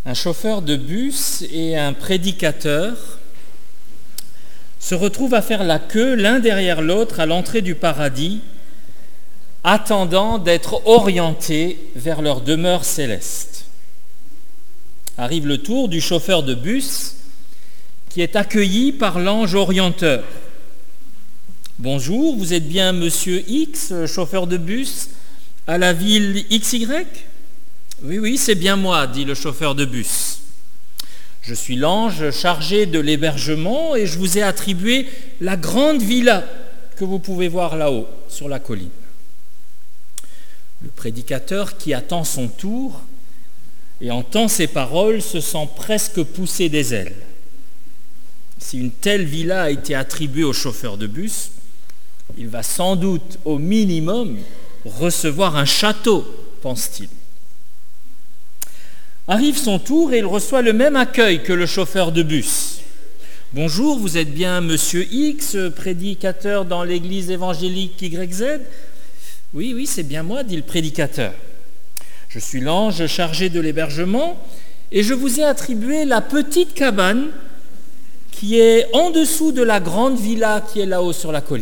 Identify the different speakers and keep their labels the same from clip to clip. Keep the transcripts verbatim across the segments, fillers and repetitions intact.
Speaker 1: Un chauffeur de bus et un prédicateur se retrouvent à faire la queue l'un derrière l'autre à l'entrée du paradis, attendant d'être orientés vers leur demeure céleste. Arrive le tour du chauffeur de bus qui est accueilli par l'ange orienteur. « Bonjour, vous êtes bien monsieur X, chauffeur de bus, à la ville X Y ?» « Oui, oui, c'est bien moi, dit le chauffeur de bus. Je suis l'ange chargé de l'hébergement et je vous ai attribué la grande villa que vous pouvez voir là-haut, sur la colline. » Le prédicateur qui attend son tour et entend ces paroles se sent presque pousser des ailes. Si une telle villa a été attribuée au chauffeur de bus, il va sans doute au minimum recevoir un château, pense-t-il. Arrive son tour et il reçoit le même accueil que le chauffeur de bus. « Bonjour, vous êtes bien monsieur X, prédicateur dans l'église évangélique Y Z ?» « Oui, oui, c'est bien moi, dit le prédicateur. Je suis l'ange chargé de l'hébergement et je vous ai attribué la petite cabane qui est en dessous de la grande villa qui est là-haut sur la colline. »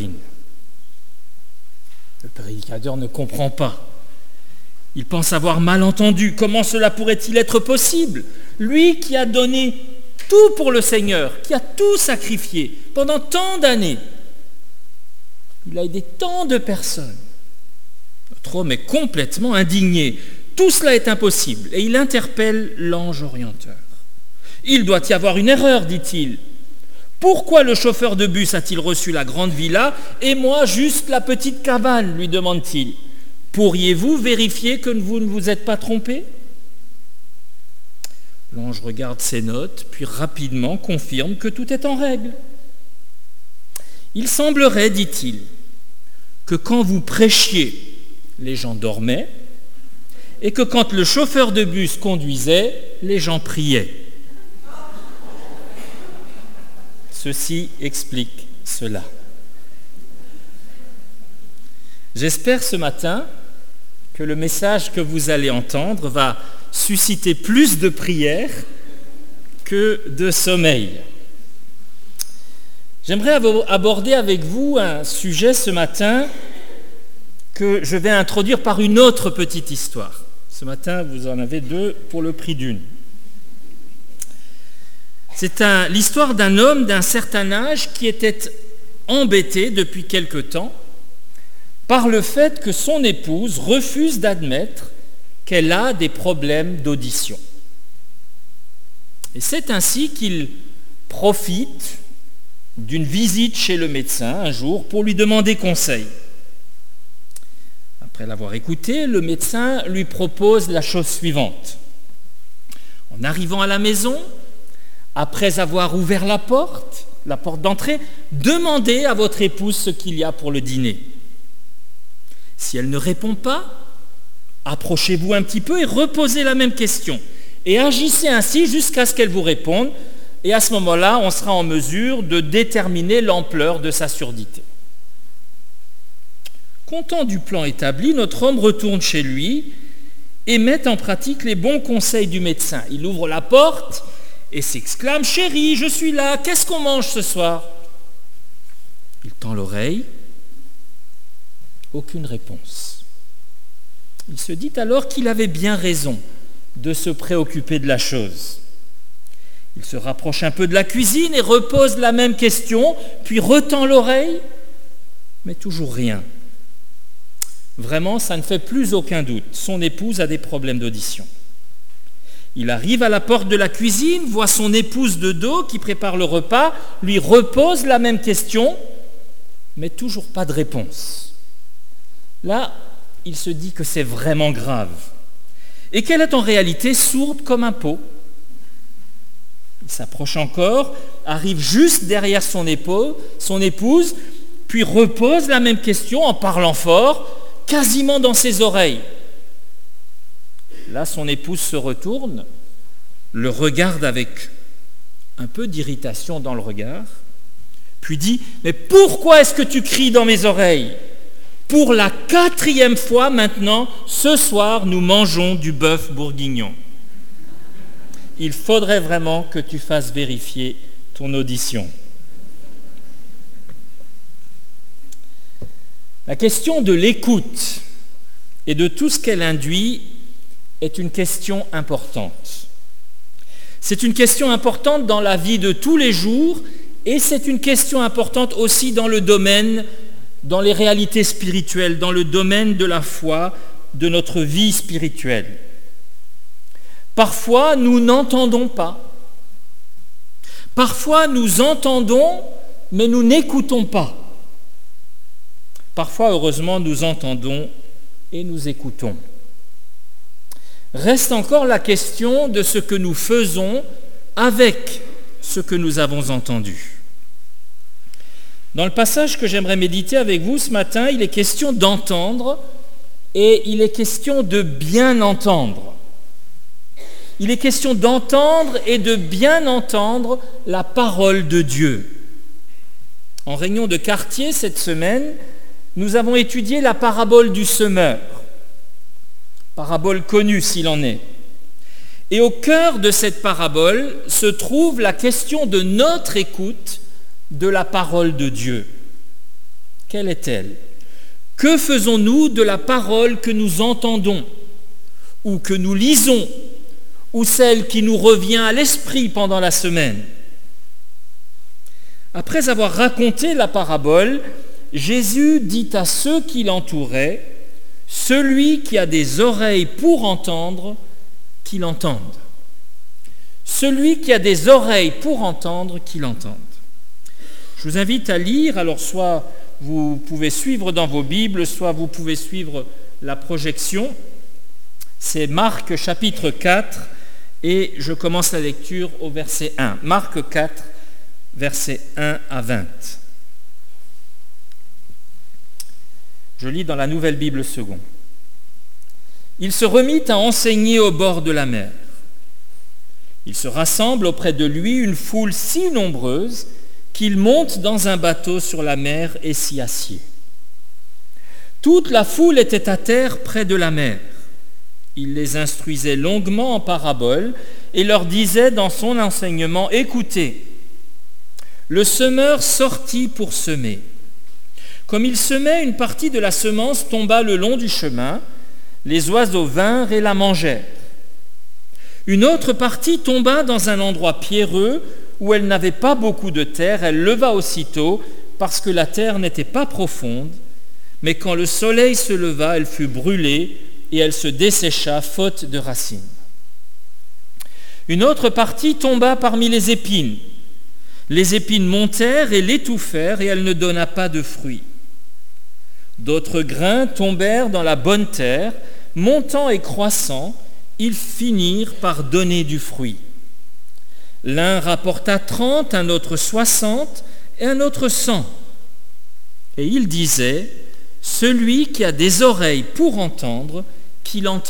Speaker 1: Le prédicateur ne comprend pas. Il pense avoir mal entendu. Comment cela pourrait-il être possible? Lui qui a donné tout pour le Seigneur, qui a tout sacrifié pendant tant d'années. Il a aidé tant de personnes. Notre homme est complètement indigné. Tout cela est impossible. Et il interpelle l'ange orienteur. Il doit y avoir une erreur, dit-il. Pourquoi le chauffeur de bus a-t-il reçu la grande villa et moi juste la petite cabane, lui demande-t-il. Pourriez-vous vérifier que vous ne vous êtes pas trompé? L'ange regarde ses notes, puis rapidement confirme que tout est en règle. Il semblerait, dit-il, que quand vous prêchiez, les gens dormaient, et que quand le chauffeur de bus conduisait, les gens priaient. Ceci explique cela. J'espère ce matin que le message que vous allez entendre va susciter plus de prières que de sommeil. J'aimerais aborder avec vous un sujet ce matin que je vais introduire par une autre petite histoire. Ce matin, vous en avez deux pour le prix d'une. C'est un, l'histoire d'un homme d'un certain âge qui était embêté depuis quelque temps par le fait que son épouse refuse d'admettre qu'elle a des problèmes d'audition. Et c'est ainsi qu'il profite d'une visite chez le médecin un jour pour lui demander conseil. Après l'avoir écouté, le médecin lui propose la chose suivante. En arrivant à la maison, après avoir ouvert la porte, la porte d'entrée, demandez à votre épouse ce qu'il y a pour le dîner. Si elle ne répond pas, approchez-vous un petit peu et reposez la même question. Et agissez ainsi jusqu'à ce qu'elle vous réponde. Et à ce moment-là, on sera en mesure de déterminer l'ampleur de sa surdité. Content du plan établi, notre homme retourne chez lui et met en pratique les bons conseils du médecin. Il ouvre la porte et s'exclame « Chérie, je suis là, qu'est-ce qu'on mange ce soir ?» Il tend l'oreille. Aucune réponse. Il se dit alors qu'il avait bien raison de se préoccuper de la chose. Il se rapproche un peu de la cuisine et repose la même question, puis retend l'oreille, mais toujours rien. Vraiment, ça ne fait plus aucun doute. Son épouse a des problèmes d'audition. Il arrive à la porte de la cuisine, voit son épouse de dos qui prépare le repas, lui repose la même question, mais toujours pas de réponse. Là, il se dit que c'est vraiment grave et qu'elle est en réalité sourde comme un pot. Il s'approche encore, arrive juste derrière son épaule, son épouse, puis repose la même question en parlant fort, quasiment dans ses oreilles. Là, son épouse se retourne, le regarde avec un peu d'irritation dans le regard, puis dit « Mais pourquoi est-ce que tu cries dans mes oreilles ? Pour la quatrième fois maintenant, ce soir, nous mangeons du bœuf bourguignon. » il faudrait vraiment que tu fasses vérifier ton audition. La question de l'écoute et de tout ce qu'elle induit est une question importante. C'est une question importante dans la vie de tous les jours et c'est une question importante aussi dans le domaine, dans les réalités spirituelles, dans le domaine de la foi, de notre vie spirituelle. Parfois, nous n'entendons pas. Parfois, nous entendons, mais nous n'écoutons pas. Parfois, heureusement, nous entendons et nous écoutons. Reste encore la question de ce que nous faisons avec ce que nous avons entendu. Dans le passage que j'aimerais méditer avec vous ce matin, il est question d'entendre et il est question de bien entendre. Il est question d'entendre et de bien entendre la parole de Dieu. En réunion de quartier cette semaine, nous avons étudié la parabole du semeur, parabole connue s'il en est. Et au cœur de cette parabole se trouve la question de notre écoute de la parole de Dieu. Quelle est-elle ? Que faisons-nous de la parole que nous entendons ou que nous lisons ou celle qui nous revient à l'esprit pendant la semaine ? Après avoir raconté la parabole, Jésus dit à ceux qui l'entouraient, « Celui qui a des oreilles pour entendre, qu'il entende. Celui qui a des oreilles pour entendre, qu'il entende. » Je vous invite à lire, alors soit vous pouvez suivre dans vos Bibles, soit vous pouvez suivre la projection. C'est Marc chapitre quatre et je commence la lecture au verset un. Marc quatre, versets un à vingt. Je lis dans la Nouvelle Bible seconde. Il se remit à enseigner au bord de la mer. Il se rassemble auprès de lui une foule si nombreuse qu'il monte dans un bateau sur la mer et s'y assied. Toute la foule était à terre près de la mer. Il les instruisait longuement en paraboles et leur disait dans son enseignement, « Écoutez, le semeur sortit pour semer. Comme il semait, une partie de la semence tomba le long du chemin, les oiseaux vinrent et la mangèrent. Une autre partie tomba dans un endroit pierreux où elle n'avait pas beaucoup de terre, elle leva aussitôt parce que la terre n'était pas profonde, mais quand le soleil se leva, elle fut brûlée et elle se dessécha faute de racines. Une autre partie tomba parmi les épines. Les épines montèrent et l'étouffèrent et elle ne donna pas de fruits. D'autres grains tombèrent dans la bonne terre, montant et croissant, ils finirent par donner du fruit. L'un rapporta trente, un autre soixante et un autre cent. Et il disait, « Celui qui a des oreilles pour entendre, qu'il entende. »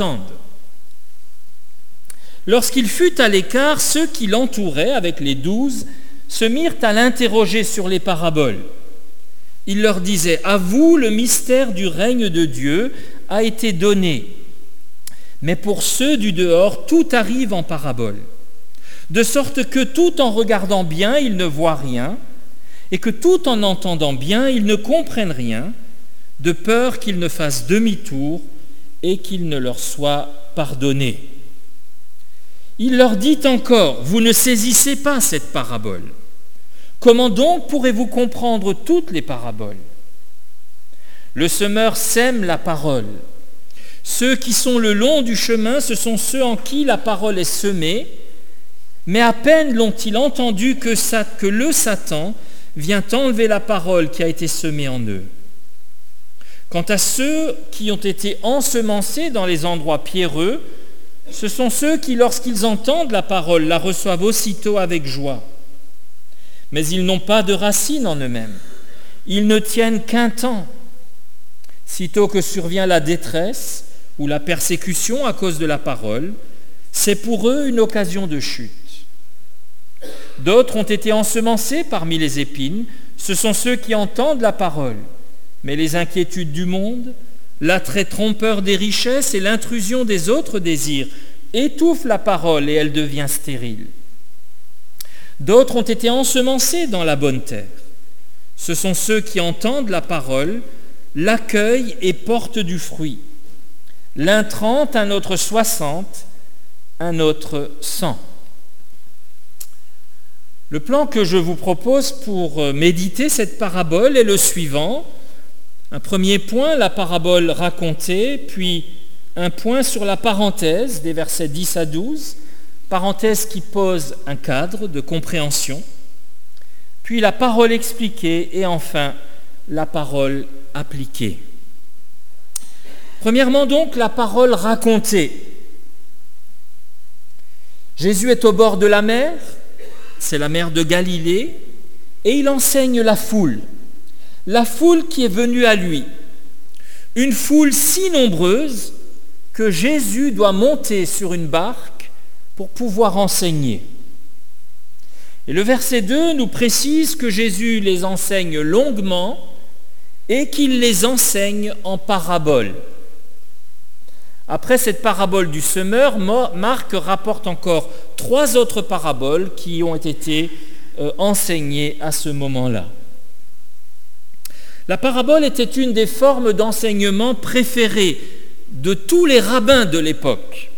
Speaker 1: Lorsqu'il fut à l'écart, ceux qui l'entouraient avec les douze se mirent à l'interroger sur les paraboles. Il leur disait, « À vous, le mystère du règne de Dieu a été donné. Mais pour ceux du dehors, tout arrive en parabole. De sorte que tout en regardant bien, ils ne voient rien, et que tout en entendant bien, ils ne comprennent rien, de peur qu'ils ne fassent demi-tour et qu'il ne leur soit pardonné. » Il leur dit encore, « Vous ne saisissez pas cette parabole. Comment donc pourrez-vous comprendre toutes les paraboles ? Le semeur sème la parole. Ceux qui sont le long du chemin, ce sont ceux en qui la parole est semée, mais à peine l'ont-ils entendu que, ça, que le Satan vient enlever la parole qui a été semée en eux. Quant à ceux qui ont été ensemencés dans les endroits pierreux, ce sont ceux qui, lorsqu'ils entendent la parole, la reçoivent aussitôt avec joie. Mais ils n'ont pas de racines en eux-mêmes. Ils ne tiennent qu'un temps. Sitôt que survient la détresse ou la persécution à cause de la parole, c'est pour eux une occasion de chute. D'autres ont été ensemencés parmi les épines. Ce sont ceux qui entendent la parole. Mais les inquiétudes du monde, l'attrait trompeur des richesses et l'intrusion des autres désirs étouffent la parole et elle devient stérile. D'autres ont été ensemencés dans la bonne terre. Ce sont ceux qui entendent la parole, l'accueillent et portent du fruit. L'un trente, un autre soixante, un autre cent. Le plan que je vous propose pour méditer cette parabole est le suivant. Un premier point, la parabole racontée, puis un point sur la parenthèse des versets dix à douze, parenthèse qui pose un cadre de compréhension, puis la parole expliquée et enfin la parole appliquée. Premièrement donc, la parole racontée. Jésus est au bord de la mer, c'est la mer de Galilée, et il enseigne la foule, la foule qui est venue à lui, une foule si nombreuse que Jésus doit monter sur une barque pour pouvoir enseigner. Et le verset deux nous précise que Jésus les enseigne longuement et qu'il les enseigne en paraboles. Après cette parabole du semeur, Marc rapporte encore trois autres paraboles qui ont été euh, enseignées à ce moment-là. La parabole était une des formes d'enseignement préférées de tous les rabbins de l'époque.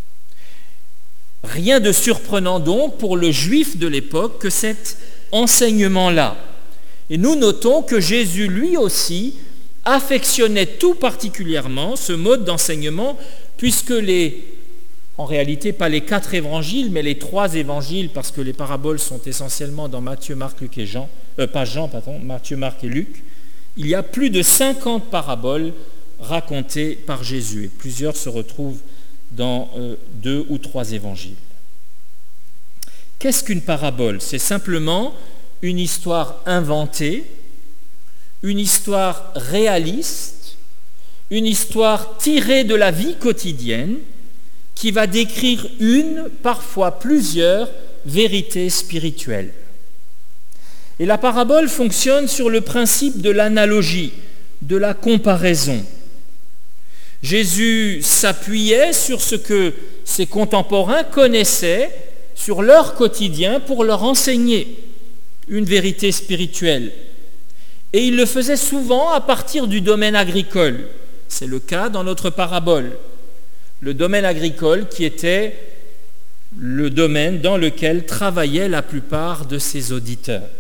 Speaker 1: Rien de surprenant donc pour le juif de l'époque que cet enseignement-là. Et nous notons que Jésus lui aussi affectionnait tout particulièrement ce mode d'enseignement, puisque les, en réalité pas les quatre évangiles, mais les trois évangiles, parce que les paraboles sont essentiellement dans Matthieu, Marc, Luc et Jean, euh, pas Jean, pardon, Matthieu, Marc et Luc, il y a plus de cinquante paraboles racontées par Jésus, et plusieurs se retrouvent dans euh, deux ou trois évangiles. Qu'est-ce qu'une parabole ? C'est simplement une histoire inventée, une histoire réaliste, une histoire tirée de la vie quotidienne qui va décrire une, parfois plusieurs, vérités spirituelles. Et la parabole fonctionne sur le principe de l'analogie, de la comparaison. Jésus s'appuyait sur ce que ses contemporains connaissaient sur leur quotidien pour leur enseigner une vérité spirituelle. Et il le faisait souvent à partir du domaine agricole. C'est le cas dans notre parabole. Le domaine agricole qui était le domaine dans lequel travaillaient la plupart de ses auditeurs.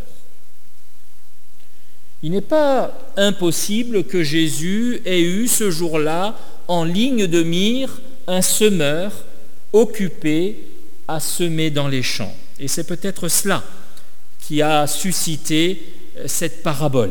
Speaker 1: Il n'est pas impossible que Jésus ait eu ce jour-là en ligne de mire un semeur occupé à semer dans les champs. Et c'est peut-être cela qui a suscité cette parabole.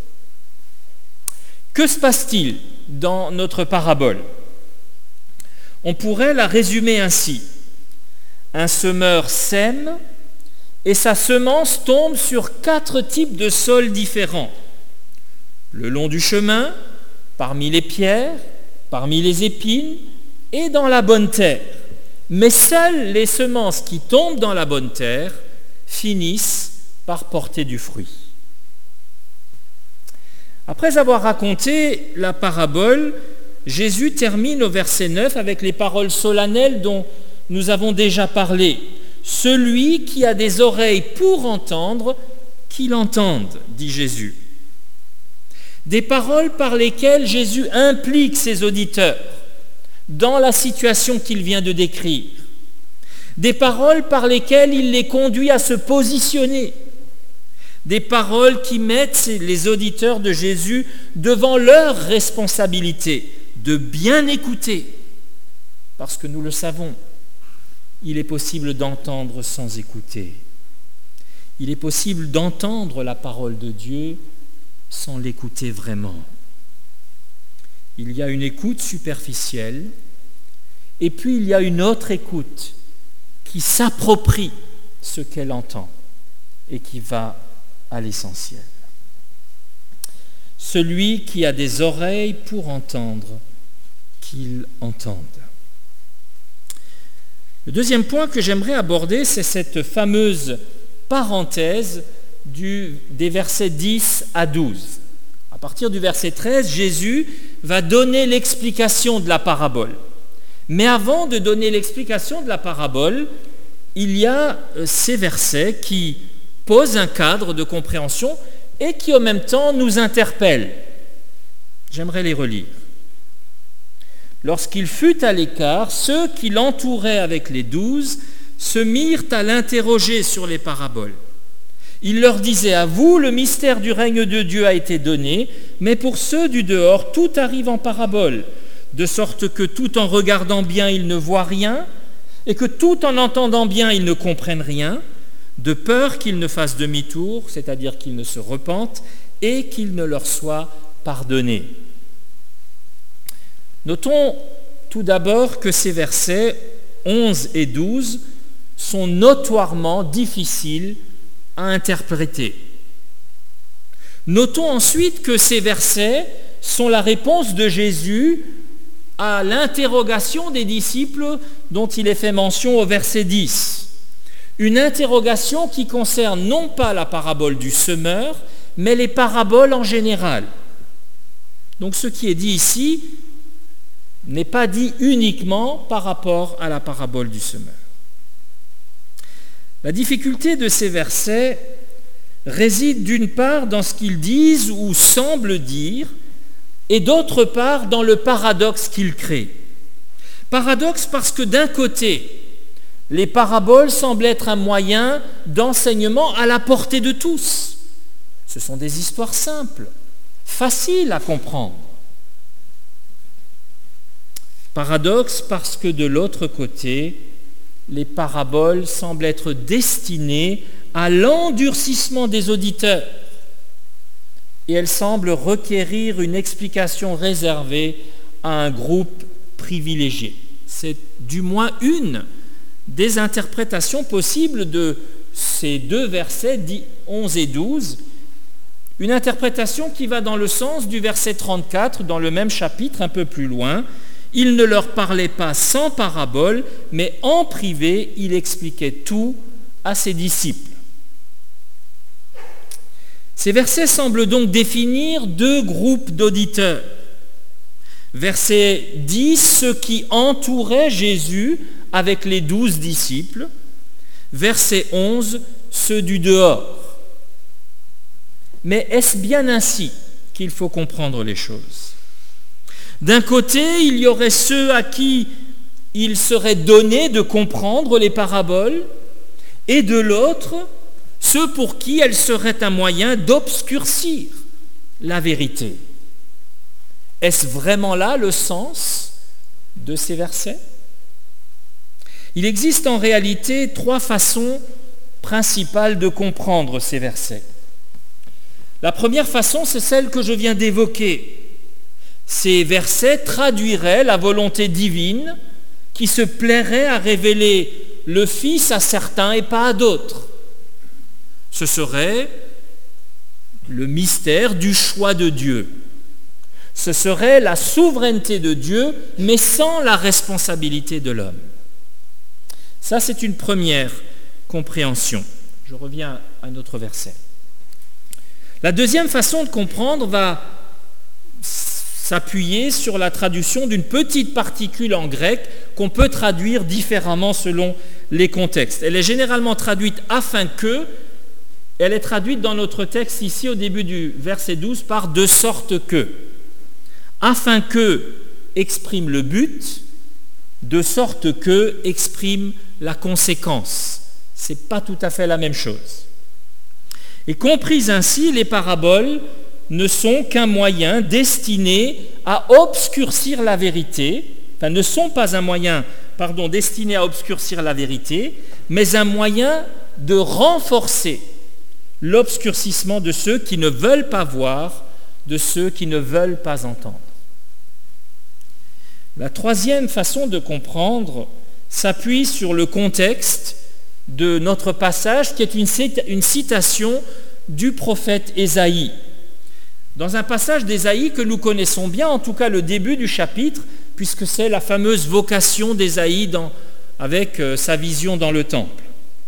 Speaker 1: Que se passe-t-il dans notre parabole ? On pourrait la résumer ainsi. Un semeur sème et sa semence tombe sur quatre types de sols différents. Le long du chemin, parmi les pierres, parmi les épines et dans la bonne terre. Mais seules les semences qui tombent dans la bonne terre finissent par porter du fruit. Après avoir raconté la parabole, Jésus termine au verset neuf avec les paroles solennelles dont nous avons déjà parlé. « Celui qui a des oreilles pour entendre, qu'il entende », dit Jésus. Des paroles par lesquelles Jésus implique ses auditeurs dans la situation qu'il vient de décrire. Des paroles par lesquelles il les conduit à se positionner. Des paroles qui mettent les auditeurs de Jésus devant leur responsabilité de bien écouter, parce que nous le savons, il est possible d'entendre sans écouter. Il est possible d'entendre la parole de Dieu sans l'écouter vraiment. Il y a une écoute superficielle et puis il y a une autre écoute qui s'approprie ce qu'elle entend et qui va à l'essentiel. Celui qui a des oreilles pour entendre, qu'il entende. Le deuxième point que j'aimerais aborder, c'est cette fameuse parenthèse du, des versets dix à douze. À partir du verset treize, Jésus va donner l'explication de la parabole. Mais avant de donner l'explication de la parabole, il y a ces versets qui posent un cadre de compréhension et qui en même temps nous interpellent. J'aimerais les relire. Lorsqu'il fut à l'écart, ceux qui l'entouraient avec les douze se mirent à l'interroger sur les paraboles. Il leur disait: à vous, le mystère du règne de Dieu a été donné, mais pour ceux du dehors, tout arrive en parabole, de sorte que tout en regardant bien, ils ne voient rien, et que tout en entendant bien, ils ne comprennent rien, de peur qu'ils ne fassent demi-tour, c'est-à-dire qu'ils ne se repentent, et qu'il ne leur soit pardonné. Notons tout d'abord que ces versets onze et douze sont notoirement difficiles à interpréter. Notons ensuite que ces versets sont la réponse de Jésus à l'interrogation des disciples dont il est fait mention au verset dix. Une interrogation qui concerne non pas la parabole du semeur, mais les paraboles en général. Donc ce qui est dit ici n'est pas dit uniquement par rapport à la parabole du semeur. La difficulté de ces versets réside d'une part dans ce qu'ils disent ou semblent dire, et d'autre part dans le paradoxe qu'ils créent. Paradoxe parce que d'un côté, les paraboles semblent être un moyen d'enseignement à la portée de tous. Ce sont des histoires simples, faciles à comprendre. Paradoxe parce que de l'autre côté, les paraboles semblent être destinées à l'endurcissement des auditeurs et elles semblent requérir une explication réservée à un groupe privilégié. C'est du moins une des interprétations possibles de ces deux versets onze et douze, une interprétation qui va dans le sens du verset trente-quatre dans le même chapitre un peu plus loin. Il ne leur parlait pas sans parabole, mais en privé, il expliquait tout à ses disciples. Ces versets semblent donc définir deux groupes d'auditeurs. Verset dix, ceux qui entouraient Jésus avec les douze disciples. Verset onze, ceux du dehors. Mais est-ce bien ainsi qu'il faut comprendre les choses ? D'un côté, il y aurait ceux à qui il serait donné de comprendre les paraboles, et de l'autre, ceux pour qui elles seraient un moyen d'obscurcir la vérité. Est-ce vraiment là le sens de ces versets ? Il existe en réalité trois façons principales de comprendre ces versets. La première façon, c'est celle que je viens d'évoquer. Ces versets traduiraient la volonté divine qui se plairait à révéler le Fils à certains et pas à d'autres. Ce serait le mystère du choix de Dieu. Ce serait la souveraineté de Dieu, mais sans la responsabilité de l'homme. Ça, c'est une première compréhension. Je reviens à un autre verset. La deuxième façon de comprendre va s'appuyer sur la traduction d'une petite particule en grec qu'on peut traduire différemment selon les contextes. Elle est généralement traduite « afin que », elle est traduite dans notre texte ici au début du verset douze par « de sorte que ». « Afin que » exprime le but, « de sorte que » exprime la conséquence. Ce n'est pas tout à fait la même chose. Et comprises ainsi, les paraboles ne sont qu'un moyen destiné à obscurcir la vérité, enfin ne sont pas un moyen, pardon, destiné à obscurcir la vérité, mais un moyen de renforcer l'obscurcissement de ceux qui ne veulent pas voir, de ceux qui ne veulent pas entendre. La troisième façon de comprendre s'appuie sur le contexte de notre passage, qui est une citation du prophète Ésaïe. Dans un passage d'Ésaïe que nous connaissons bien, en tout cas le début du chapitre, puisque c'est la fameuse vocation d'Ésaïe dans, avec euh, sa vision dans le temple.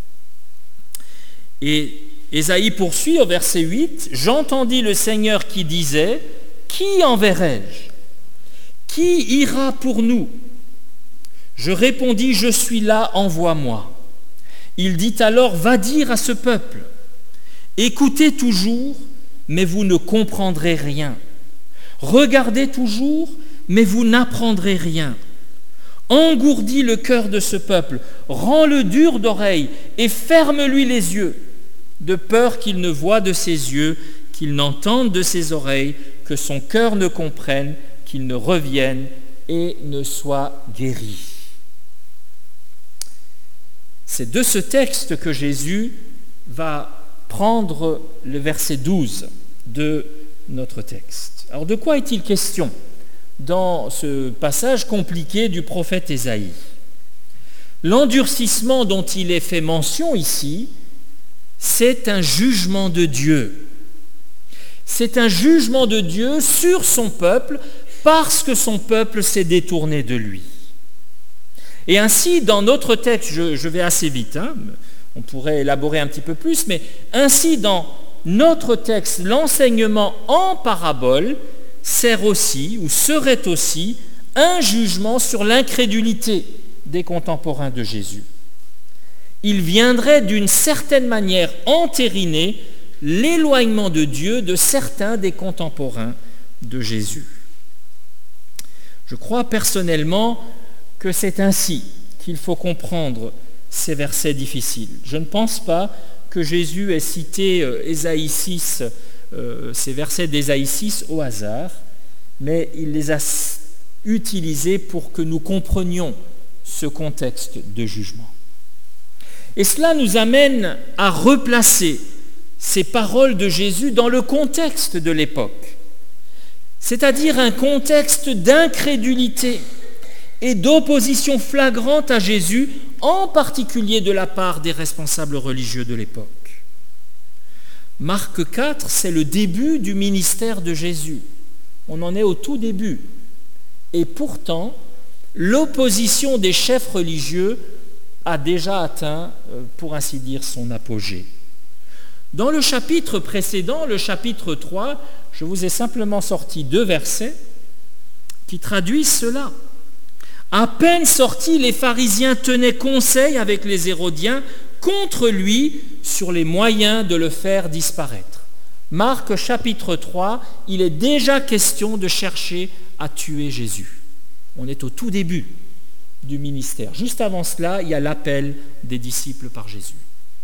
Speaker 1: Et Ésaïe poursuit au verset huit, « J'entendis le Seigneur qui disait, qui enverrai-je ? Qui ira pour nous ? Je répondis, je suis là, envoie-moi. Il dit alors, va dire à ce peuple, écoutez toujours, mais vous ne comprendrez rien. Regardez toujours, mais vous n'apprendrez rien. Engourdis le cœur de ce peuple, rends-le dur d'oreille et ferme-lui les yeux, de peur qu'il ne voie de ses yeux, qu'il n'entende de ses oreilles, que son cœur ne comprenne, qu'il ne revienne et ne soit guéri. C'est de ce texte que Jésus va prendre le verset douze de notre texte. Alors de quoi est-il question dans ce passage compliqué du prophète Ésaïe? L'endurcissement dont il est fait mention ici, c'est un jugement de Dieu. C'est un jugement de Dieu sur son peuple parce que son peuple s'est détourné de lui. Et ainsi, dans notre texte, je, je vais assez vite, hein, on pourrait élaborer un petit peu plus, mais ainsi, dans notre texte, l'enseignement en parabole sert aussi, ou serait aussi, un jugement sur l'incrédulité des contemporains de Jésus. Il viendrait d'une certaine manière entériner l'éloignement de Dieu de certains des contemporains de Jésus. Je crois personnellement que c'est ainsi qu'il faut comprendre ces versets difficiles. Je ne pense pas que Jésus ait cité euh, Ésaïe six, euh, ces versets d'Ésaïe six au hasard, mais il les a utilisés pour que nous comprenions ce contexte de jugement. Et cela nous amène à replacer ces paroles de Jésus dans le contexte de l'époque, c'est-à-dire un contexte d'incrédulité et d'opposition flagrante à Jésus, en particulier de la part des responsables religieux de l'époque. Marc quatre, c'est le début du ministère de Jésus. On en est au tout début. Et pourtant, l'opposition des chefs religieux a déjà atteint, pour ainsi dire, son apogée. Dans le chapitre précédent, le chapitre trois, je vous ai simplement sorti deux versets qui traduisent cela. À peine sortis, les pharisiens tenaient conseil avec les Hérodiens contre lui sur les moyens de le faire disparaître. Marc chapitre trois, il est déjà question de chercher à tuer Jésus. On est au tout début du ministère. Juste avant cela, il y a l'appel des disciples par Jésus.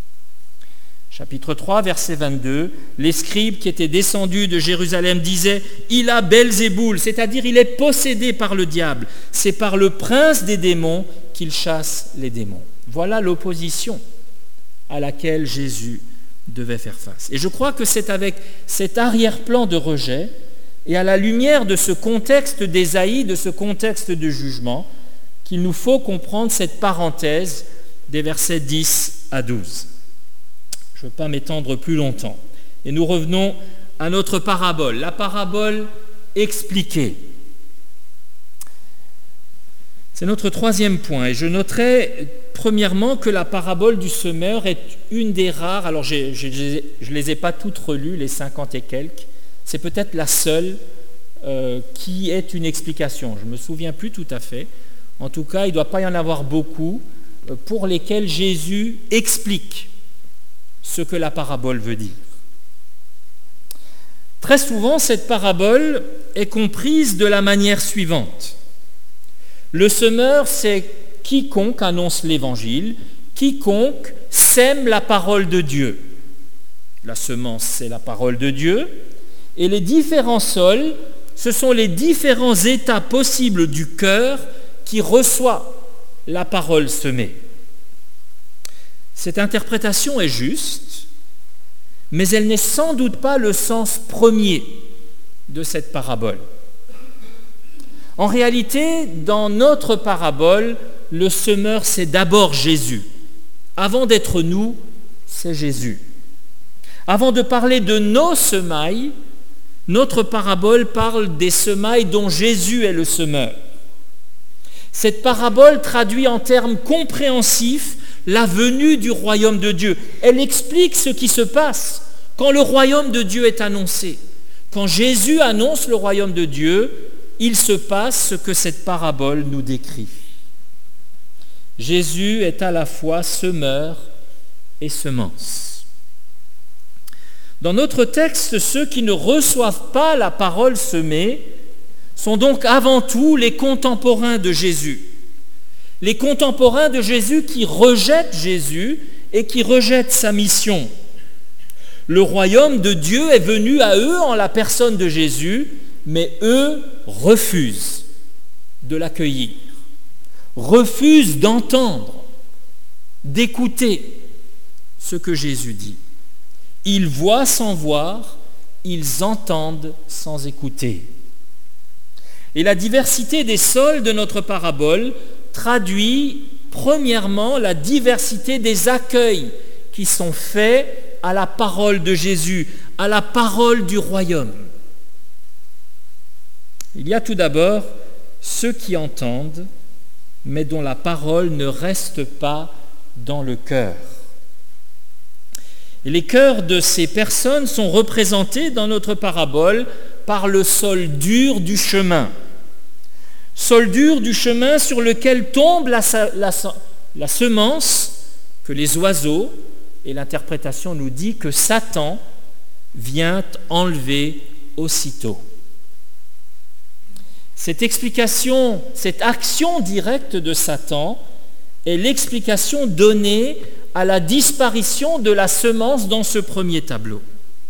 Speaker 1: Chapitre trois, verset vingt-deux, les scribes qui étaient descendus de Jérusalem disaient « Il a Belzéboul », c'est-à-dire il est possédé par le diable. C'est par le prince des démons qu'il chasse les démons. Voilà l'opposition à laquelle Jésus devait faire face. Et je crois que c'est avec cet arrière-plan de rejet et à la lumière de ce contexte d'Ésaïe, de ce contexte de jugement, qu'il nous faut comprendre cette parenthèse des versets dix à douze. Je ne veux pas m'étendre plus longtemps. Et nous revenons à notre parabole, la parabole expliquée. C'est notre troisième point. Et je noterai premièrement que la parabole du semeur est une des rares, alors j'ai, j'ai, je ne les ai pas toutes relues, les cinquante et quelques, c'est peut-être la seule euh, qui est une explication. Je ne me souviens plus tout à fait. En tout cas, il ne doit pas y en avoir beaucoup euh, pour lesquels Jésus explique ce que la parabole veut dire. Très souvent, cette parabole est comprise de la manière suivante. Le semeur, c'est quiconque annonce l'évangile, quiconque sème la parole de Dieu. La semence, c'est la parole de Dieu, et les différents sols, ce sont les différents états possibles du cœur qui reçoit la parole semée. Cette interprétation est juste, mais elle n'est sans doute pas le sens premier de cette parabole. En réalité, dans notre parabole, le semeur, c'est d'abord Jésus. Avant d'être nous, c'est Jésus. Avant de parler de nos semailles, notre parabole parle des semailles dont Jésus est le semeur. Cette parabole traduit en termes compréhensifs la venue du royaume de Dieu. Elle explique ce qui se passe quand le royaume de Dieu est annoncé. Quand Jésus annonce le royaume de Dieu, il se passe ce que cette parabole nous décrit. Jésus est à la fois semeur et semence. Dans notre texte, ceux qui ne reçoivent pas la parole semée sont donc avant tout les contemporains de Jésus. Les contemporains de Jésus qui rejettent Jésus et qui rejettent sa mission. Le royaume de Dieu est venu à eux en la personne de Jésus, mais eux refusent de l'accueillir, refusent d'entendre, d'écouter ce que Jésus dit. Ils voient sans voir, ils entendent sans écouter. Et la diversité des sols de notre parabole traduit premièrement la diversité des accueils qui sont faits à la parole de Jésus, à la parole du royaume. Il y a tout d'abord ceux qui entendent, mais dont la parole ne reste pas dans le cœur. Et les cœurs de ces personnes sont représentés dans notre parabole par le sol dur du chemin. Sol dur du chemin sur lequel tombe la, la, la semence que les oiseaux, et l'interprétation nous dit que Satan vient enlever aussitôt. Cette explication, cette action directe de Satan est l'explication donnée à la disparition de la semence dans ce premier tableau.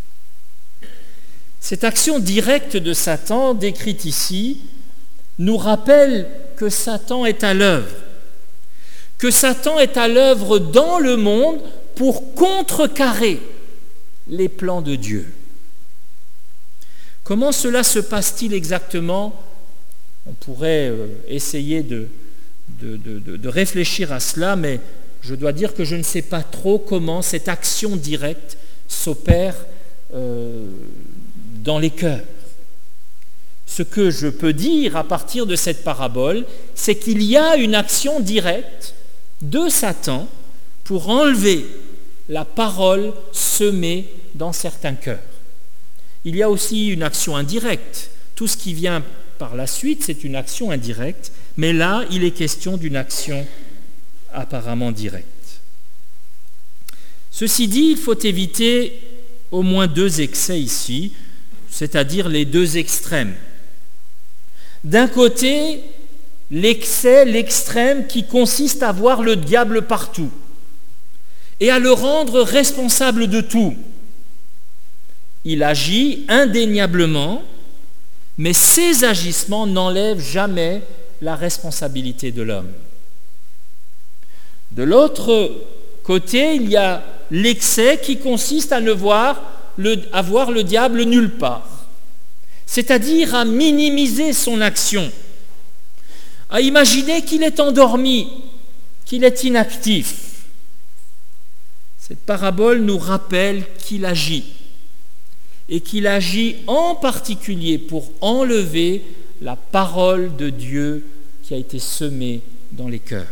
Speaker 1: Cette action directe de Satan, décrite ici, nous rappelle que Satan est à l'œuvre, que Satan est à l'œuvre dans le monde pour contrecarrer les plans de Dieu. Comment cela se passe-t-il exactement ? On pourrait essayer de, de, de, de réfléchir à cela, mais je dois dire que je ne sais pas trop comment cette action directe s'opère euh, dans les cœurs. Ce que je peux dire à partir de cette parabole, c'est qu'il y a une action directe de Satan pour enlever la parole semée dans certains cœurs. Il y a aussi une action indirecte. Tout ce qui vient par la suite, c'est une action indirecte, mais là, il est question d'une action apparemment directe. Ceci dit, il faut éviter au moins deux excès ici, c'est-à-dire les deux extrêmes. D'un côté, l'excès, l'extrême qui consiste à voir le diable partout et à le rendre responsable de tout. Il agit indéniablement, mais ses agissements n'enlèvent jamais la responsabilité de l'homme. De l'autre côté, il y a l'excès qui consiste à ne voir le, à voir le diable nulle part, c'est-à-dire à minimiser son action, à imaginer qu'il est endormi, qu'il est inactif. Cette parabole nous rappelle qu'il agit, et qu'il agit en particulier pour enlever la parole de Dieu qui a été semée dans les cœurs.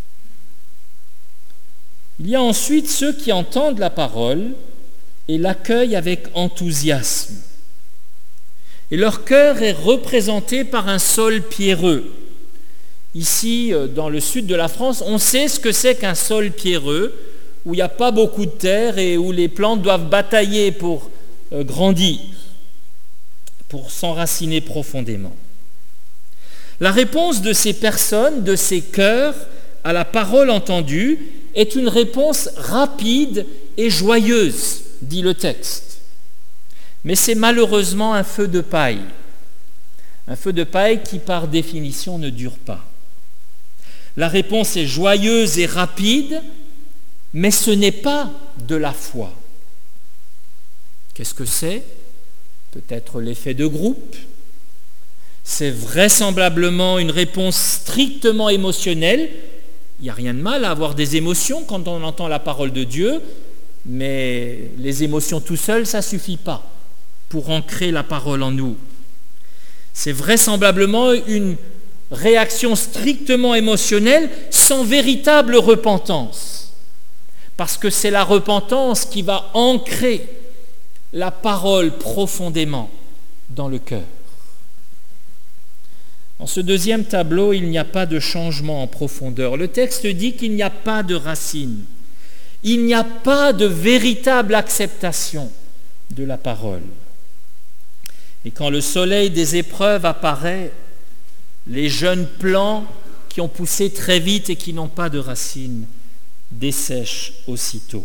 Speaker 1: Il y a ensuite ceux qui entendent la parole et l'accueillent avec enthousiasme. Et leur cœur est représenté par un sol pierreux. Ici, dans le sud de la France, on sait ce que c'est qu'un sol pierreux, où il n'y a pas beaucoup de terre et où les plantes doivent batailler pour euh, grandir, pour s'enraciner profondément. La réponse de ces personnes, de ces cœurs, à la parole entendue, est une réponse rapide et joyeuse, dit le texte. Mais c'est malheureusement un feu de paille. Un feu de paille qui, par définition, ne dure pas. La réponse est joyeuse et rapide, mais ce n'est pas de la foi. Qu'est-ce que c'est ? Peut-être l'effet de groupe. C'est vraisemblablement une réponse strictement émotionnelle. Il n'y a rien de mal à avoir des émotions quand on entend la parole de Dieu, mais les émotions tout seules, ça ne suffit pas pour ancrer la parole en nous. C'est vraisemblablement une réaction strictement émotionnelle sans véritable repentance, parce que c'est la repentance qui va ancrer la parole profondément dans le cœur. Dans ce deuxième tableau, il n'y a pas de changement en profondeur. Le texte dit qu'il n'y a pas de racine. Il n'y a pas de véritable acceptation de la parole. Et quand le soleil des épreuves apparaît, les jeunes plants qui ont poussé très vite et qui n'ont pas de racines dessèchent aussitôt.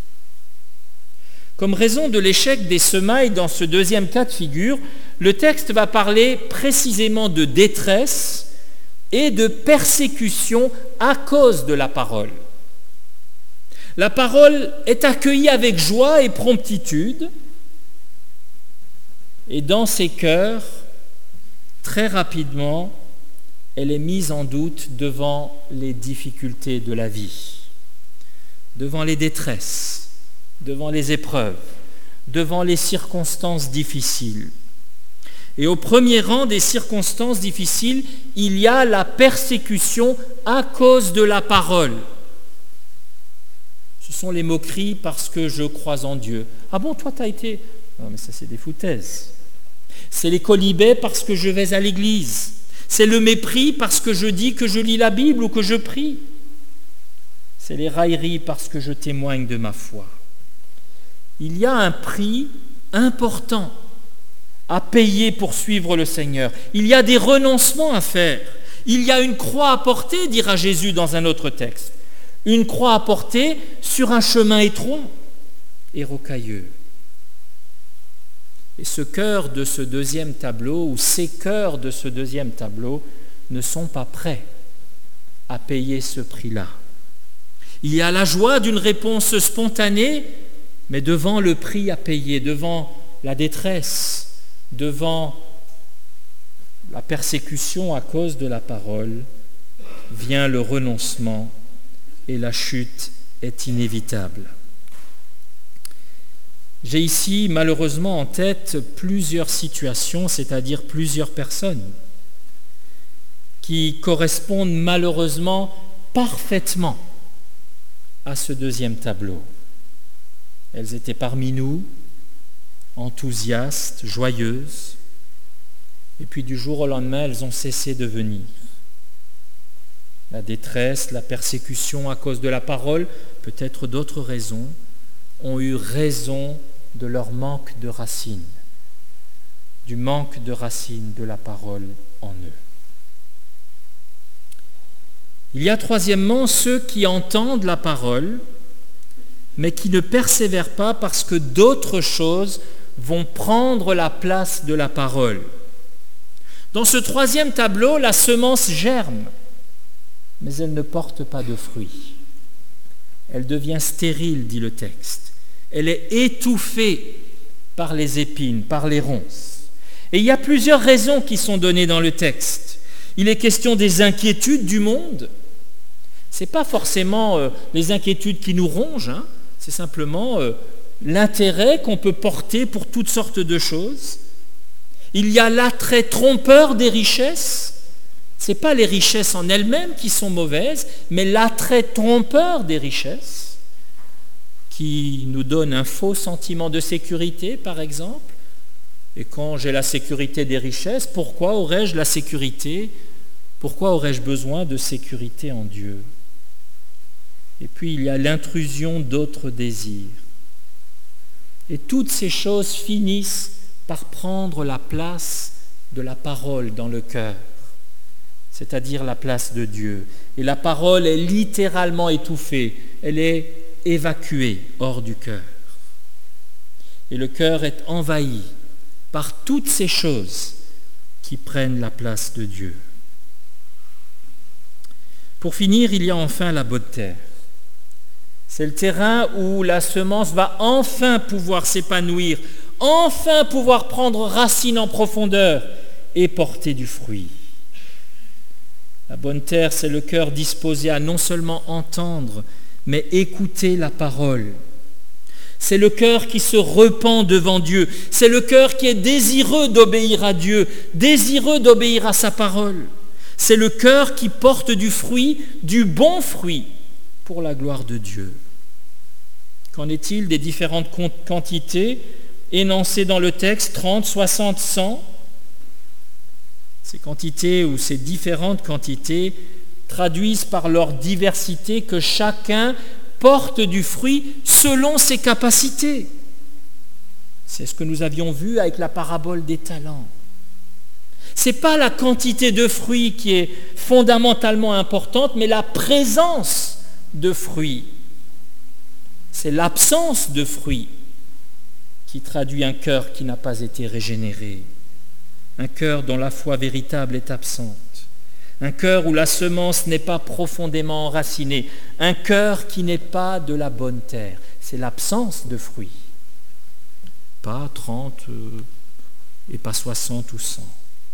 Speaker 1: Comme raison de l'échec des semailles dans ce deuxième cas de figure, le texte va parler précisément de détresse et de persécution à cause de la parole. La parole est accueillie avec joie et promptitude, et dans ces cœurs, très rapidement, elle est mise en doute devant les difficultés de la vie, devant les détresses, devant les épreuves, devant les circonstances difficiles. Et au premier rang des circonstances difficiles, il y a la persécution à cause de la parole. Ce sont les moqueries parce que je crois en Dieu. Ah bon, toi t'as été... Non mais ça c'est des foutaises. C'est les colibets parce que je vais à l'église. C'est le mépris parce que je dis que je lis la Bible ou que je prie. C'est les railleries parce que je témoigne de ma foi. Il y a un prix important à payer pour suivre le Seigneur. Il y a des renoncements à faire. Il y a une croix à porter, dira Jésus dans un autre texte. Une croix à porter sur un chemin étroit et rocailleux. Et ce cœur de ce deuxième tableau, ou ces cœurs de ce deuxième tableau, ne sont pas prêts à payer ce prix-là. Il y a la joie d'une réponse spontanée, mais devant le prix à payer, devant la détresse, devant la persécution à cause de la parole, vient le renoncement et la chute est inévitable. J'ai ici malheureusement en tête plusieurs situations, c'est-à-dire plusieurs personnes, qui correspondent malheureusement parfaitement à ce deuxième tableau. Elles étaient parmi nous, enthousiastes, joyeuses, et puis du jour au lendemain, elles ont cessé de venir. La détresse, la persécution à cause de la parole, peut-être d'autres raisons, ont eu raison de leur manque de racines, du manque de racines de la parole en eux. Il y a troisièmement ceux qui entendent la parole, mais qui ne persévèrent pas parce que d'autres choses vont prendre la place de la parole. Dans ce troisième tableau, la semence germe, mais elle ne porte pas de fruits. Elle devient stérile, dit le texte. Elle est étouffée par les épines, par les ronces. Et il y a plusieurs raisons qui sont données dans le texte. Il est question des inquiétudes du monde. Ce n'est pas forcément euh, les inquiétudes qui nous rongent, hein. C'est simplement euh, l'intérêt qu'on peut porter pour toutes sortes de choses. Il y a l'attrait trompeur des richesses. Ce n'est pas les richesses en elles-mêmes qui sont mauvaises, mais l'attrait trompeur des richesses qui nous donne un faux sentiment de sécurité, par exemple. Et quand j'ai la sécurité des richesses, pourquoi aurais-je la sécurité? Pourquoi aurais-je besoin de sécurité en Dieu? Et puis il y a l'intrusion d'autres désirs. Et toutes ces choses finissent par prendre la place de la parole dans le cœur, c'est-à-dire la place de Dieu. Et la parole est littéralement étouffée, elle est évacuée hors du cœur. Et le cœur est envahi par toutes ces choses qui prennent la place de Dieu. Pour finir, il y a enfin la bonne terre. C'est le terrain où la semence va enfin pouvoir s'épanouir, enfin pouvoir prendre racine en profondeur et porter du fruit. La bonne terre, c'est le cœur disposé à non seulement entendre, mais écouter la parole. C'est le cœur qui se repent devant Dieu. C'est le cœur qui est désireux d'obéir à Dieu, désireux d'obéir à sa parole. C'est le cœur qui porte du fruit, du bon fruit, pour la gloire de Dieu. Qu'en est-il des différentes quantités énoncées dans le texte, trente, soixante, cent? Ces quantités ou ces différentes quantités traduisent par leur diversité que chacun porte du fruit selon ses capacités. C'est ce que nous avions vu avec la parabole des talents. Ce n'est pas la quantité de fruits qui est fondamentalement importante, mais la présence de fruits. C'est l'absence de fruits qui traduit un cœur qui n'a pas été régénéré, un cœur dont la foi véritable est absente, un cœur où la semence n'est pas profondément enracinée, un cœur qui n'est pas de la bonne terre. C'est l'absence de fruits. Pas trente euh, et pas soixante ou cent.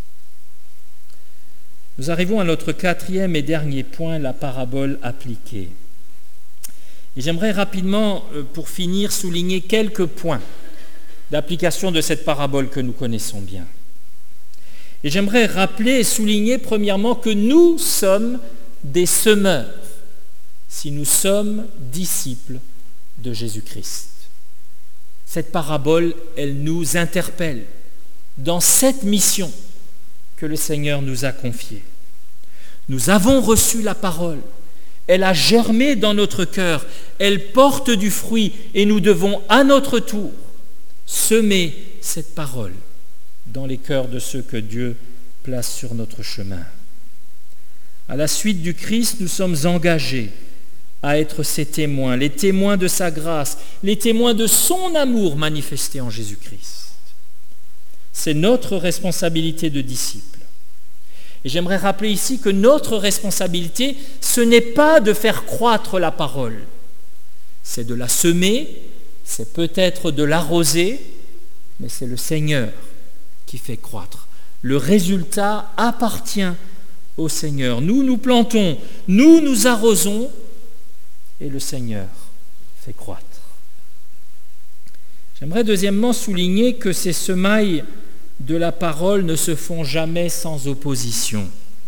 Speaker 1: Nous arrivons à notre quatrième et dernier point, la parabole appliquée. Et j'aimerais rapidement, euh, pour finir, souligner quelques points d'application de cette parabole que nous connaissons bien. Et j'aimerais rappeler et souligner premièrement que nous sommes des semeurs si nous sommes disciples de Jésus-Christ. Cette parabole, elle nous interpelle dans cette mission que le Seigneur nous a confiée. Nous avons reçu la parole, elle a germé dans notre cœur, elle porte du fruit et nous devons à notre tour semer cette parole dans les cœurs de ceux que Dieu place sur notre chemin. À la suite du Christ, nous sommes engagés à être ses témoins, les témoins de sa grâce, les témoins de son amour manifesté en Jésus-Christ. C'est notre responsabilité de disciples. Et j'aimerais rappeler ici que notre responsabilité, ce n'est pas de faire croître la parole, c'est de la semer, c'est peut-être de l'arroser, mais c'est le Seigneur qui fait croître. Le résultat appartient au Seigneur. Nous, nous plantons, nous, nous arrosons, et le Seigneur fait croître. J'aimerais deuxièmement souligner que ces semailles de la parole ne se font jamais sans opposition.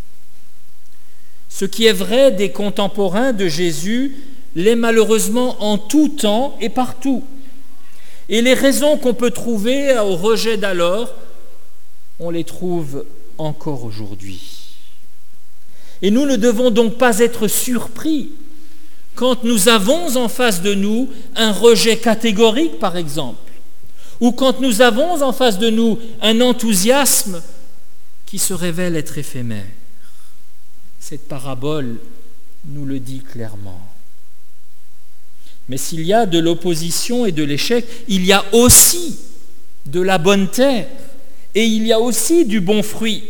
Speaker 1: Ce qui est vrai des contemporains de Jésus l'est malheureusement en tout temps et partout. Et les raisons qu'on peut trouver au rejet d'alors, on les trouve encore aujourd'hui. Et nous ne devons donc pas être surpris quand nous avons en face de nous un rejet catégorique, par exemple, ou quand nous avons en face de nous un enthousiasme qui se révèle être éphémère. Cette parabole nous le dit clairement. Mais s'il y a de l'opposition et de l'échec, il y a aussi de la bonne terre et il y a aussi du bon fruit.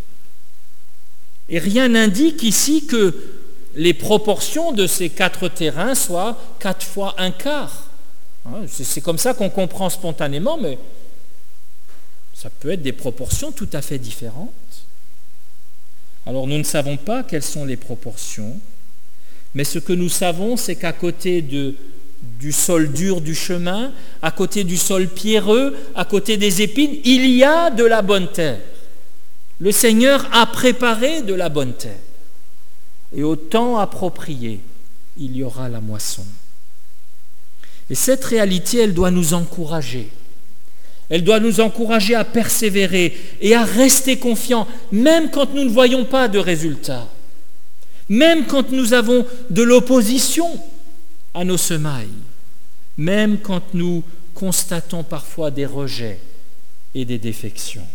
Speaker 1: Et rien n'indique ici que les proportions de ces quatre terrains soient quatre fois un quart. C'est comme ça qu'on comprend spontanément, mais ça peut être des proportions tout à fait différentes. Alors nous ne savons pas quelles sont les proportions, mais ce que nous savons, c'est qu'à côté de, du sol dur du chemin, à côté du sol pierreux, à côté des épines, il y a de la bonne terre. Le Seigneur a préparé de la bonne terre. Et au temps approprié, il y aura la moisson. Et cette réalité, elle doit nous encourager. Elle doit nous encourager à persévérer et à rester confiants, même quand nous ne voyons pas de résultats, même quand nous avons de l'opposition à nos semailles, même quand nous constatons parfois des rejets et des défections.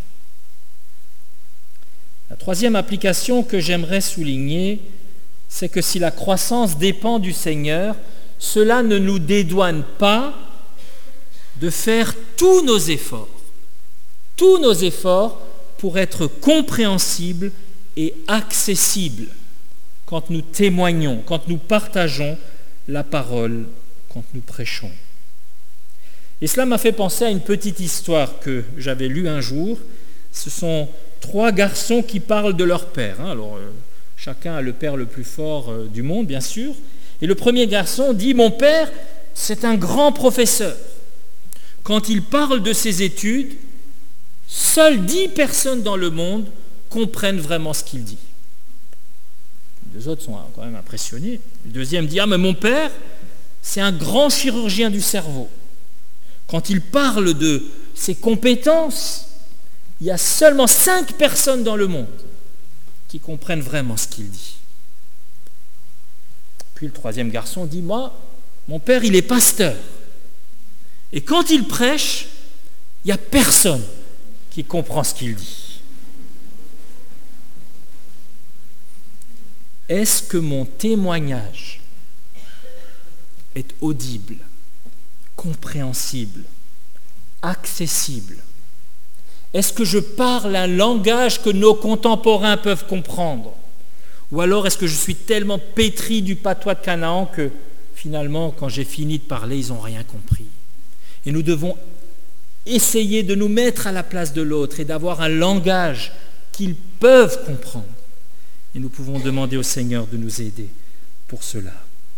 Speaker 1: La troisième application que j'aimerais souligner, c'est que si la croissance dépend du Seigneur, cela ne nous dédouane pas de faire tous nos efforts, tous nos efforts pour être compréhensibles et accessibles quand nous témoignons, quand nous partageons la parole, quand nous prêchons. Et cela m'a fait penser à une petite histoire que j'avais lue un jour. Ce sont trois garçons qui parlent de leur père. Alors, euh, chacun a le père le plus fort euh, du monde, bien sûr. Et le premier garçon dit « Mon père, c'est un grand professeur. Quand il parle de ses études, seules dix personnes dans le monde comprennent vraiment ce qu'il dit. » Les deux autres sont quand même impressionnés. Le deuxième dit « Ah, mais mon père, c'est un grand chirurgien du cerveau. Quand il parle de ses compétences, il y a seulement cinq personnes dans le monde qui comprennent vraiment ce qu'il dit. Puis le troisième garçon dit, moi, mon père, il est pasteur. Et quand il prêche, il n'y a personne qui comprend ce qu'il dit. Est-ce que mon témoignage est audible, compréhensible, accessible? Est-ce que je parle un langage que nos contemporains peuvent comprendre? Ou alors est-ce que je suis tellement pétri du patois de Canaan que finalement, quand j'ai fini de parler, ils n'ont rien compris? Et nous devons essayer de nous mettre à la place de l'autre et d'avoir un langage qu'ils peuvent comprendre. Et nous pouvons demander au Seigneur de nous aider pour cela.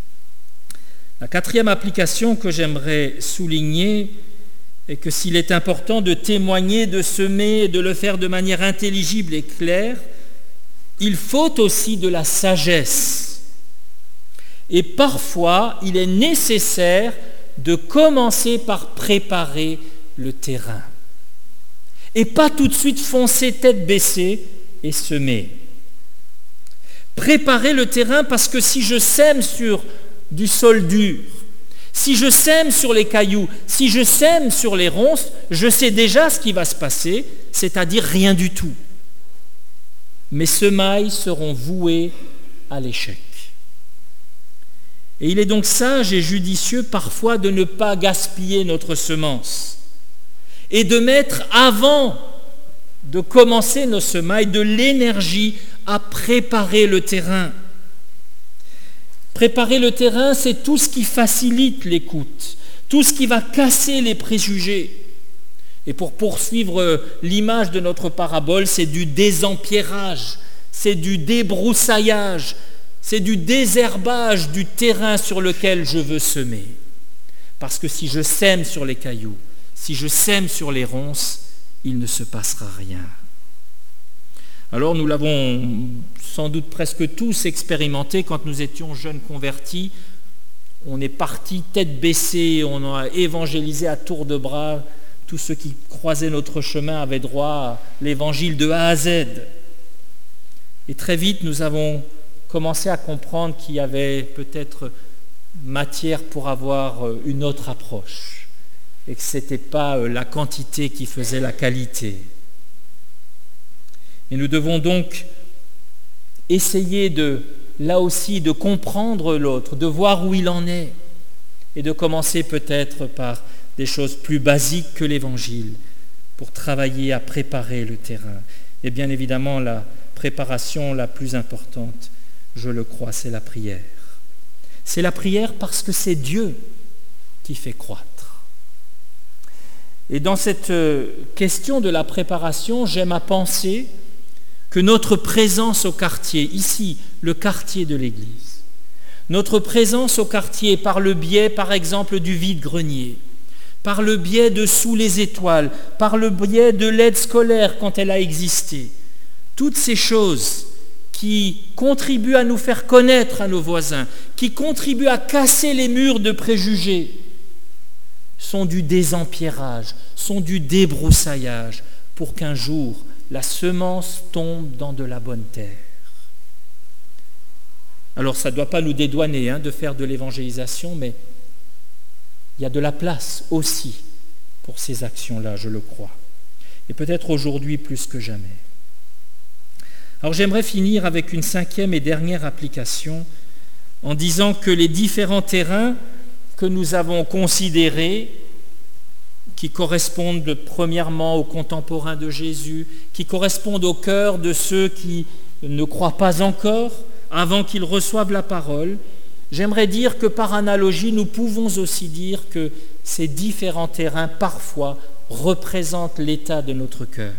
Speaker 1: La quatrième application que j'aimerais souligner est que s'il est important de témoigner, de semer et de le faire de manière intelligible et claire, il faut aussi de la sagesse. Et parfois, il est nécessaire de commencer par préparer le terrain. Et pas tout de suite foncer tête baissée et semer. Préparer le terrain parce que si je sème sur du sol dur, si je sème sur les cailloux, si je sème sur les ronces, je sais déjà ce qui va se passer, c'est-à-dire rien du tout. Mes semailles seront vouées à l'échec. Et il est donc sage et judicieux parfois de ne pas gaspiller notre semence et de mettre avant de commencer nos semailles de l'énergie à préparer le terrain. Préparer le terrain, c'est tout ce qui facilite l'écoute, tout ce qui va casser les préjugés. Et pour poursuivre l'image de notre parabole, c'est du désempierrage, c'est du débroussaillage, c'est du désherbage du terrain sur lequel je veux semer. Parce que si je sème sur les cailloux, si je sème sur les ronces, il ne se passera rien. Alors nous l'avons sans doute presque tous expérimenté quand nous étions jeunes convertis. On est parti tête baissée, on a évangélisé à tour de bras. Tous ceux qui croisaient notre chemin avaient droit à l'évangile de A à Z. Et très vite, nous avons commencé à comprendre qu'il y avait peut-être matière pour avoir une autre approche et que ce n'était pas la quantité qui faisait la qualité. Et nous devons donc essayer de, là aussi, de comprendre l'autre, de voir où il en est et de commencer peut-être par des choses plus basiques que l'Évangile pour travailler à préparer le terrain. Et bien évidemment, la préparation la plus importante, je le crois, c'est la prière. C'est la prière parce que c'est Dieu qui fait croître. Et dans cette question de la préparation, j'aime à penser que notre présence au quartier, ici, le quartier de l'Église, notre présence au quartier par le biais, par exemple, du vide-grenier, par le biais de Sous les étoiles, par le biais de l'aide scolaire quand elle a existé, toutes ces choses qui contribuent à nous faire connaître à nos voisins, qui contribuent à casser les murs de préjugés, sont du désempierrage, sont du débroussaillage, pour qu'un jour, la semence tombe dans de la bonne terre. Alors ça ne doit pas nous dédouaner hein, de faire de l'évangélisation, mais il y a de la place aussi pour ces actions-là, je le crois. Et peut-être aujourd'hui plus que jamais. Alors j'aimerais finir avec une cinquième et dernière application en disant que les différents terrains que nous avons considérés, qui correspondent premièrement aux contemporains de Jésus, qui correspondent au cœur de ceux qui ne croient pas encore, avant qu'ils reçoivent la parole, j'aimerais dire que par analogie, nous pouvons aussi dire que ces différents terrains, parfois, représentent l'état de notre cœur.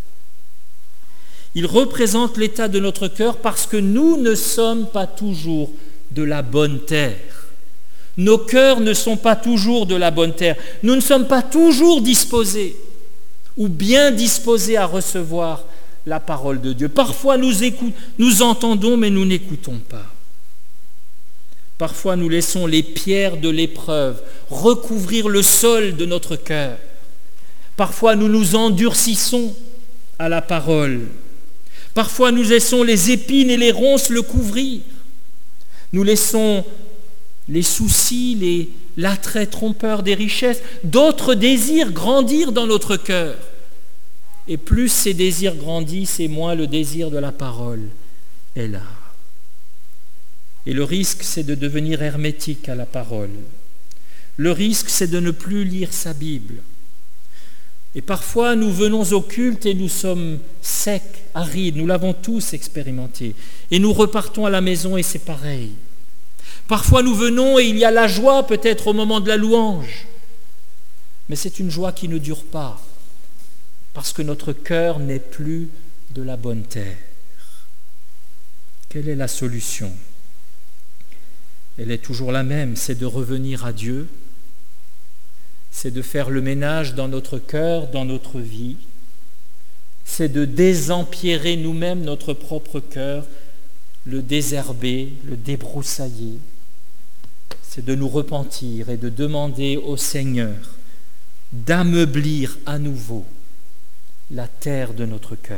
Speaker 1: Ils représentent l'état de notre cœur parce que nous ne sommes pas toujours de la bonne terre. Nos cœurs ne sont pas toujours de la bonne terre. Nous ne sommes pas toujours disposés ou bien disposés à recevoir la parole de Dieu. Parfois nous écoutons, nous entendons, mais nous n'écoutons pas. Parfois nous laissons les pierres de l'épreuve recouvrir le sol de notre cœur. Parfois nous nous endurcissons à la parole. Parfois, nous laissons les épines et les ronces le couvrir. Nous laissons les soucis, les, l'attrait trompeur des richesses, d'autres désirs grandir dans notre cœur. Et plus ces désirs grandissent, et moins le désir de la parole est là. Et le risque, c'est de devenir hermétique à la parole. Le risque, c'est de ne plus lire sa Bible. Et parfois, nous venons au culte et nous sommes secs, arides, nous l'avons tous expérimenté. Et nous repartons à la maison et c'est pareil. Parfois, nous venons et il y a la joie peut-être au moment de la louange. Mais c'est une joie qui ne dure pas, parce que notre cœur n'est plus de la bonne terre. Quelle est la solution ? Elle est toujours la même, c'est de revenir à Dieu, c'est de faire le ménage dans notre cœur, dans notre vie, c'est de désempierrer nous-mêmes notre propre cœur, le désherber, le débroussailler, c'est de nous repentir et de demander au Seigneur d'ameublir à nouveau la terre de notre cœur.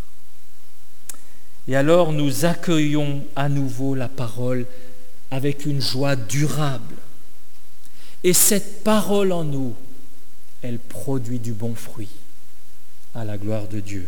Speaker 1: Et alors nous accueillons à nouveau la parole avec une joie durable. Et cette parole en nous, elle produit du bon fruit à la gloire de Dieu.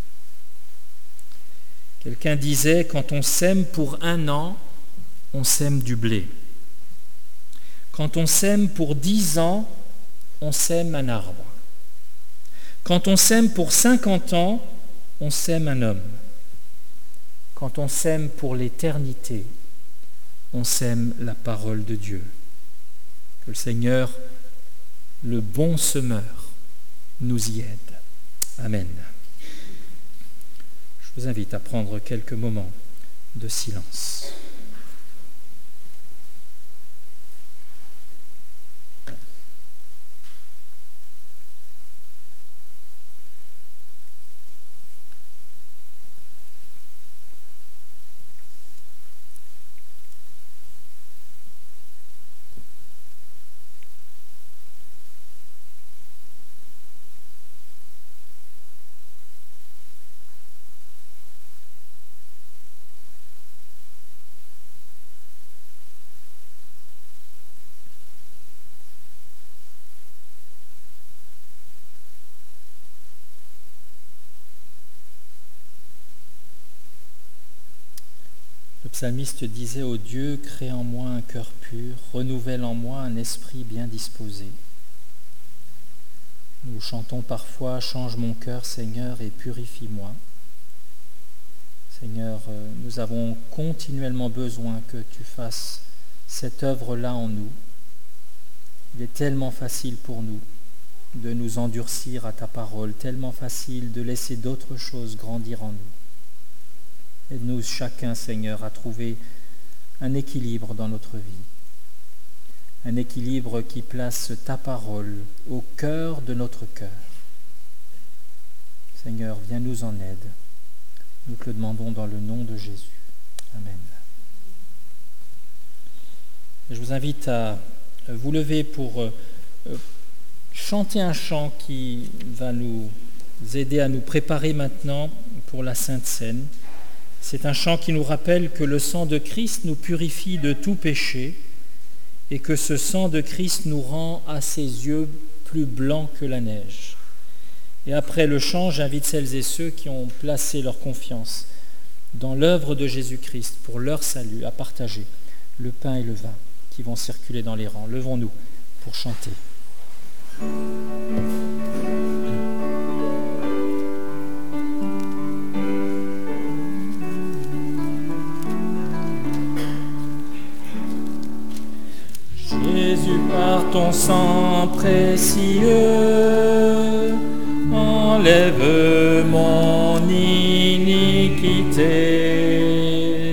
Speaker 1: Quelqu'un disait, quand on sème pour un an, on sème du blé. Quand on sème pour dix ans, on sème un arbre. Quand on sème pour cinquante ans, on sème un homme. Quand on sème pour l'éternité, on sème la parole de Dieu. Que le Seigneur, le bon semeur, nous y aide. Amen. Je vous invite à prendre quelques moments de silence. Le psalmiste disait ô Dieu, crée en moi un cœur pur, renouvelle en moi un esprit bien disposé. Nous chantons parfois, change mon cœur, Seigneur, et purifie-moi. Seigneur, nous avons continuellement besoin que tu fasses cette œuvre-là en nous. Il est tellement facile pour nous de nous endurcir à ta parole, tellement facile de laisser d'autres choses grandir en nous. Aide-nous chacun, Seigneur, à trouver un équilibre dans notre vie. Un équilibre qui place ta parole au cœur de notre cœur. Seigneur, viens nous en aide. Nous te le demandons dans le nom de Jésus. Amen. Je vous invite à vous lever pour chanter un chant qui va nous aider à nous préparer maintenant pour la Sainte Seine. C'est un chant qui nous rappelle que le sang de Christ nous purifie de tout péché et que ce sang de Christ nous rend à ses yeux plus blancs que la neige. Et après le chant, j'invite celles et ceux qui ont placé leur confiance dans l'œuvre de Jésus-Christ pour leur salut à partager le pain et le vin qui vont circuler dans les rangs. Levons-nous pour chanter. Jésus, par ton sang précieux, enlève mon iniquité.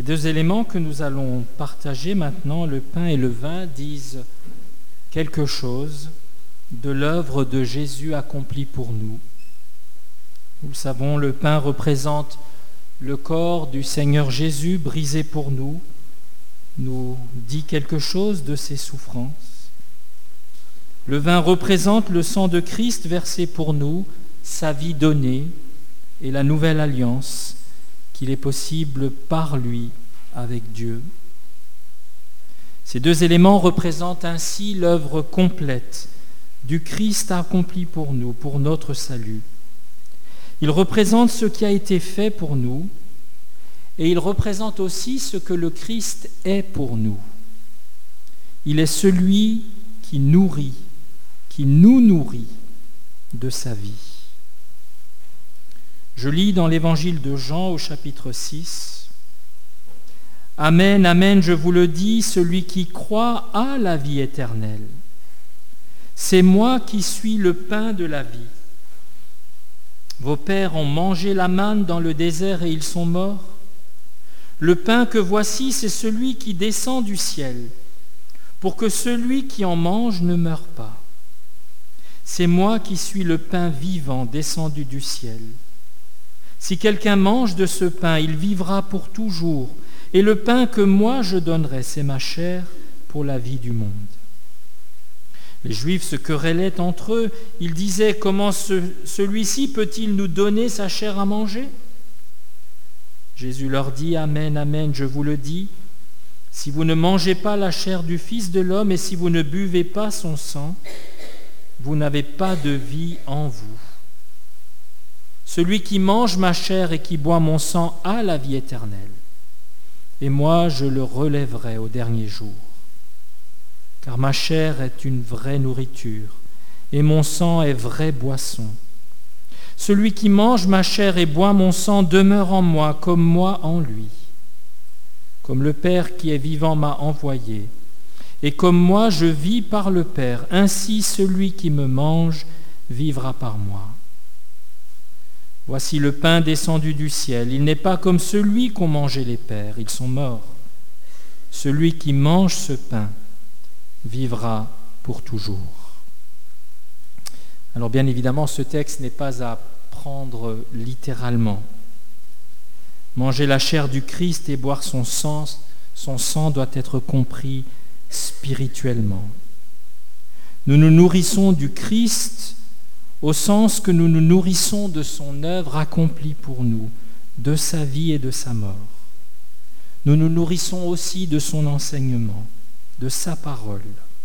Speaker 1: deux éléments que nous allons partager maintenant, le pain et le vin, disent quelque chose de l'œuvre de Jésus accomplie pour nous. Nous le savons, le pain représente le corps du Seigneur Jésus brisé pour nous, nous dit quelque chose de ses souffrances. Le vin représente le sang de Christ versé pour nous, sa vie donnée et la nouvelle alliance qu'il est possible par lui avec Dieu. Ces deux éléments représentent ainsi l'œuvre complète du Christ accompli pour nous, pour notre salut. Ils représentent ce qui a été fait pour nous et ils représentent aussi ce que le Christ est pour nous. Il est celui qui nourrit, qui nous nourrit de sa vie. Je lis dans l'évangile de Jean au chapitre six. « Amen, amen, je vous le dis, celui qui croit a la vie éternelle. C'est moi qui suis le pain de la vie. Vos pères ont mangé la manne dans le désert et ils sont morts. Le pain que voici, c'est celui qui descend du ciel, pour que celui qui en mange ne meure pas. C'est moi qui suis le pain vivant descendu du ciel. Si quelqu'un mange de ce pain, il vivra pour toujours. Et le pain que moi je donnerai, c'est ma chair pour la vie du monde. » Les Juifs se querellaient entre eux. Ils disaient, « Comment ce, celui-ci peut-il nous donner sa chair à manger ?» Jésus leur dit, « Amen, amen, je vous le dis, si vous ne mangez pas la chair du Fils de l'homme et si vous ne buvez pas son sang, vous n'avez pas de vie en vous. Celui qui mange ma chair et qui boit mon sang a la vie éternelle, et moi je le relèverai au dernier jour. Car ma chair est une vraie nourriture, et mon sang est vraie boisson. Celui qui mange ma chair et boit mon sang demeure en moi, comme moi en lui. Comme le Père qui est vivant m'a envoyé, et comme moi je vis par le Père, ainsi celui qui me mange vivra par moi. Voici le pain descendu du ciel. Il n'est pas comme celui qu'ont mangé les pères, ils sont morts. Celui qui mange ce pain vivra pour toujours. » Alors bien évidemment, ce texte n'est pas à prendre littéralement. Manger la chair du Christ et boire son sang, son sang doit être compris spirituellement. Nous nous nourrissons du Christ au sens que nous nous nourrissons de son œuvre accomplie pour nous, de sa vie et de sa mort. Nous nous nourrissons aussi de son enseignement, de sa parole.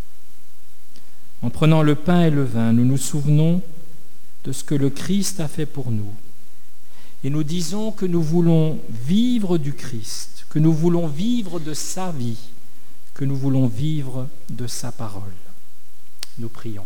Speaker 1: En prenant le pain et le vin, nous nous souvenons de ce que le Christ a fait pour nous. Et nous disons que nous voulons vivre du Christ, que nous voulons vivre de sa vie, que nous voulons vivre de sa parole. Nous prions.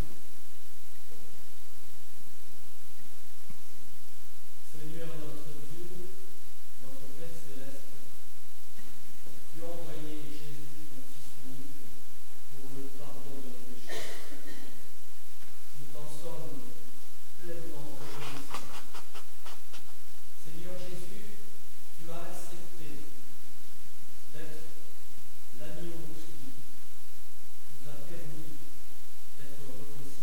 Speaker 2: L'agneau qui nous a permis d'être reconciliés.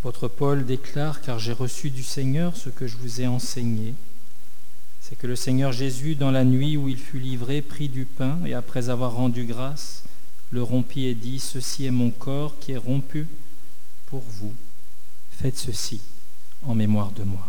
Speaker 1: L'apôtre Paul déclare « Car j'ai reçu du Seigneur ce que je vous ai enseigné. C'est que le Seigneur Jésus, dans la nuit où il fut livré, prit du pain et après avoir rendu grâce, le rompit et dit « Ceci est mon corps qui est rompu pour vous. Faites ceci en mémoire de moi. »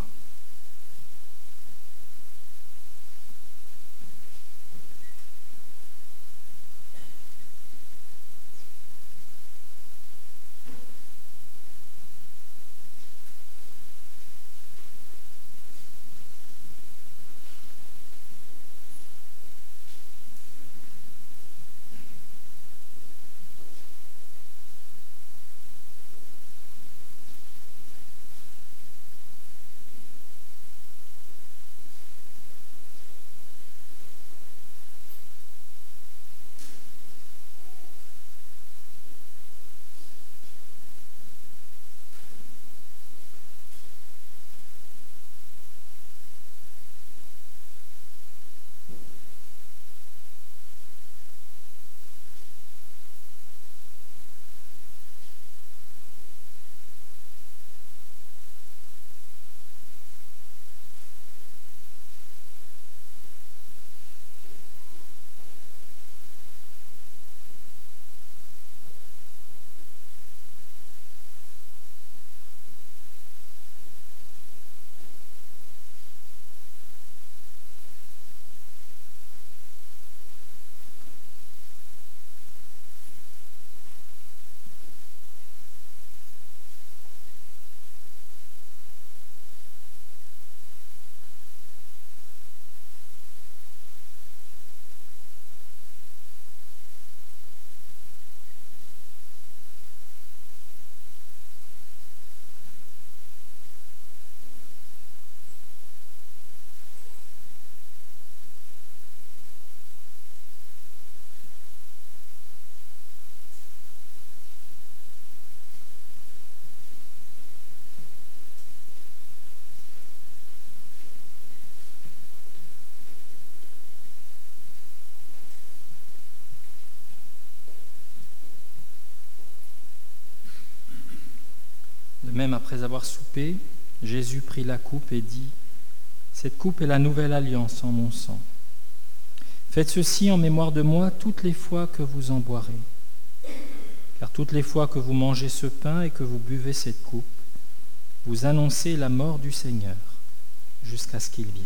Speaker 1: De même, après avoir soupé, Jésus prit la coupe et dit « Cette coupe est la nouvelle alliance en mon sang. Faites ceci en mémoire de moi toutes les fois que vous en boirez. Car toutes les fois que vous mangez ce pain et que vous buvez cette coupe, vous annoncez la mort du Seigneur jusqu'à ce qu'il vienne. »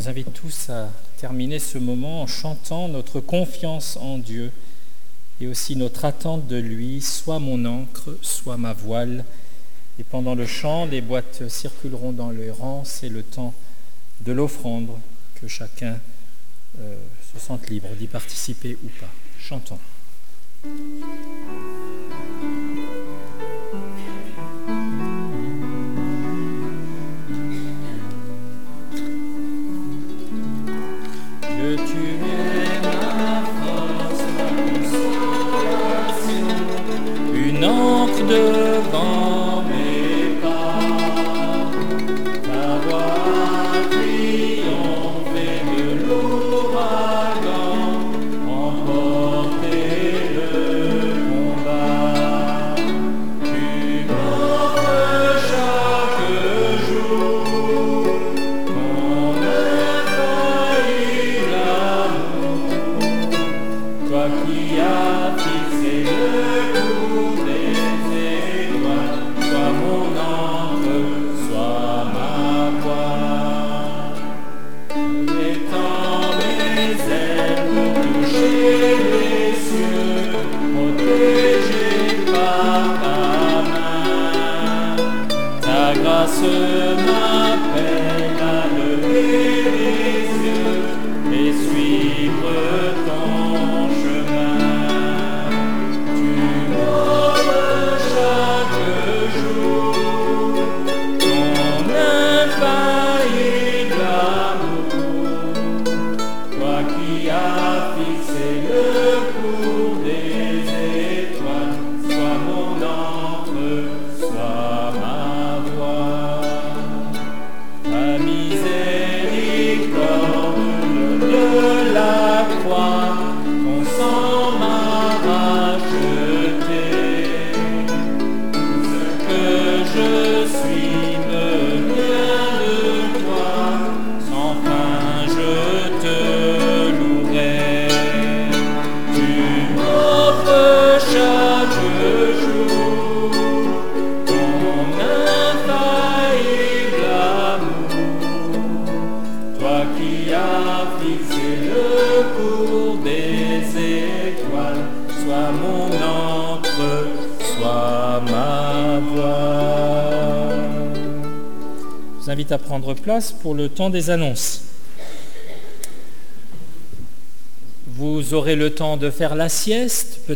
Speaker 1: vous invite tous à terminer ce moment en chantant notre confiance en Dieu et aussi notre attente de lui, soit mon ancre, soit ma voile. Et pendant le chant, les boîtes circuleront dans les rangs, c'est le temps de l'offrande, que chacun euh, se sente libre d'y participer ou pas. Chantons. Dieu, tu es ma force, ma consolation, une encre devant mes pas, ta voix triomphé de l'ouragan, emporter le combat. Tu m'offres chaque jour ton infaillible amour, toi qui as fixé le cours des étoiles, sois mon encre, sois ma voix. Étends mes ailes pour toucher les cieux, protégé par ta main. Ta grâce m'appelle à lever les yeux et suivre ton chemin. Tu m'offres chaque jour ton infaillible amour, toi qui as fixé le cours des étoiles, sois mon encre, sois ma voix. Ta miséricorde de la croix, ton sang m'a racheté. Tout ce que je suis me vient de toi, sans fin je te louerai. Tu m'offres chaque jour ton infaillible amour, toi qui as fixé le cours des étoiles, sois mon encre, sois ma voix. Je vous invite à prendre place pour le temps des annonces. Vous aurez le temps de faire la sieste,